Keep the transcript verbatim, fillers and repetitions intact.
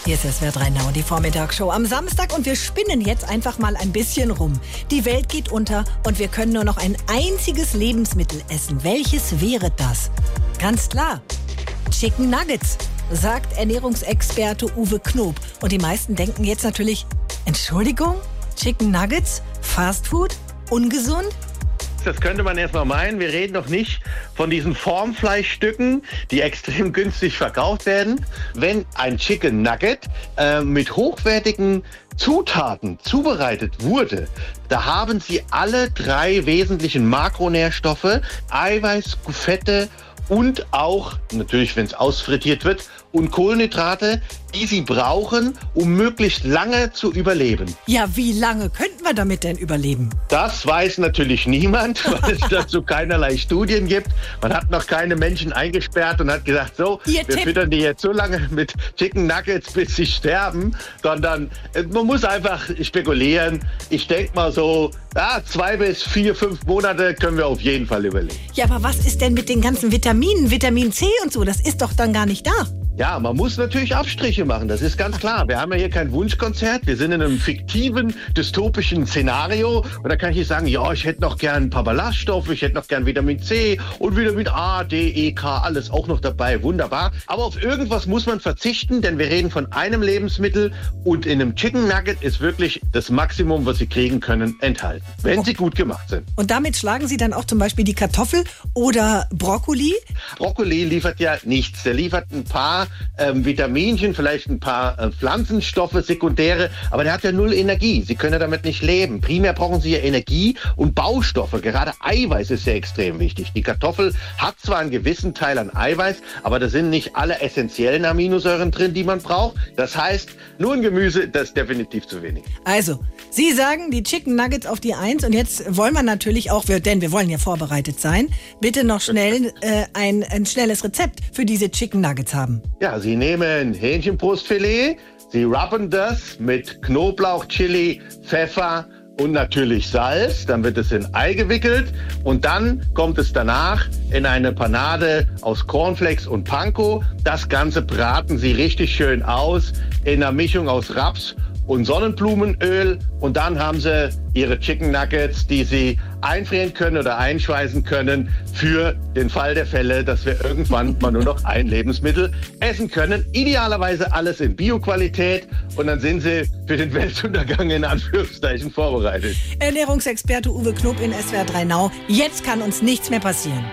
Hier ist S W R drei Now, die Vormittagsshow am Samstag und wir spinnen jetzt einfach mal ein bisschen rum. Die Welt geht unter und wir können nur noch ein einziges Lebensmittel essen. Welches wäre das? Ganz klar, Chicken Nuggets, sagt Ernährungsexperte Uwe Knob. Und die meisten denken jetzt natürlich, Entschuldigung, Chicken Nuggets, Fast Food, ungesund? Das könnte man erstmal meinen. Wir reden noch nicht von diesen Formfleischstücken, die extrem günstig verkauft werden. Wenn ein Chicken Nugget äh, mit hochwertigen Zutaten zubereitet wurde, da haben sie alle drei wesentlichen Makronährstoffe, Eiweiß, Fette und auch, natürlich wenn es ausfrittiert wird, und Kohlenhydrate, die sie brauchen, um möglichst lange zu überleben. Ja, wie lange könnten wir damit denn überleben? Das weiß natürlich niemand, weil es dazu keinerlei Studien gibt. Man hat noch keine Menschen eingesperrt und hat gesagt, so, Ihr wir Tipp. füttern die jetzt so lange mit Chicken Nuggets, bis sie sterben. Sondern äh, man muss einfach spekulieren. Ich denke mal so, ja, zwei bis vier, fünf Monate können wir auf jeden Fall überleben. Ja, aber was ist denn mit den ganzen Vitaminen, Vitamin C und so? Das ist doch dann gar nicht da. Ja, man muss natürlich Abstriche machen, das ist ganz klar. Wir haben ja hier kein Wunschkonzert, wir sind in einem fiktiven, dystopischen Szenario. Und da kann ich nicht sagen, ja, ich hätte noch gern ein paar Ballaststoffe, ich hätte noch gern Vitamin C und Vitamin A, D, E, K, alles auch noch dabei, wunderbar. Aber auf irgendwas muss man verzichten, denn wir reden von einem Lebensmittel und in einem Chicken Nugget ist wirklich das Maximum, was Sie kriegen können, enthalten, wenn sie gut gemacht sind. Und damit schlagen Sie dann auch zum Beispiel die Kartoffel oder Brokkoli? Brokkoli liefert ja nichts, der liefert ein paar Ähm, Vitaminchen, vielleicht ein paar äh, Pflanzenstoffe, sekundäre, aber der hat ja null Energie. Sie können ja damit nicht leben. Primär brauchen Sie ja Energie und Baustoffe. Gerade Eiweiß ist ja extrem wichtig. Die Kartoffel hat zwar einen gewissen Teil an Eiweiß, aber da sind nicht alle essentiellen Aminosäuren drin, die man braucht. Das heißt, nur ein Gemüse, das ist definitiv zu wenig. Also, Sie sagen die Chicken Nuggets auf die Eins und jetzt wollen wir natürlich auch, denn wir wollen ja vorbereitet sein, bitte noch schnell äh, ein, ein schnelles Rezept für diese Chicken Nuggets haben. Ja, Sie nehmen Hähnchenbrustfilet, Sie rubben das mit Knoblauch, Chili, Pfeffer und natürlich Salz. Dann wird es in Ei gewickelt und dann kommt es danach in eine Panade aus Cornflakes und Panko. Das Ganze braten Sie richtig schön aus in einer Mischung aus Raps und Sonnenblumenöl und dann haben Sie Ihre Chicken Nuggets, die Sie einfrieren können oder einschweißen können für den Fall der Fälle, dass wir irgendwann mal nur noch ein Lebensmittel essen können. Idealerweise alles in Bio-Qualität und dann sind Sie für den Weltuntergang in Anführungszeichen vorbereitet. Ernährungsexperte Uwe Knob in S W R drei Now. Jetzt kann uns nichts mehr passieren.